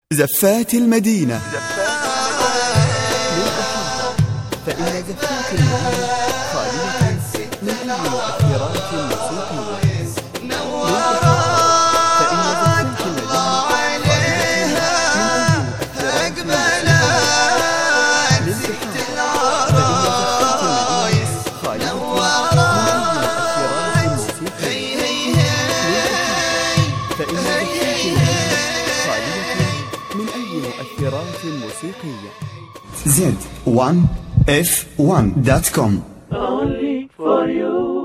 زفات المدينة. فإن زفات المدينة خالية من أي مؤثرات موسيقية. مؤثرات موسيقية. Z1F1.com. Only for you.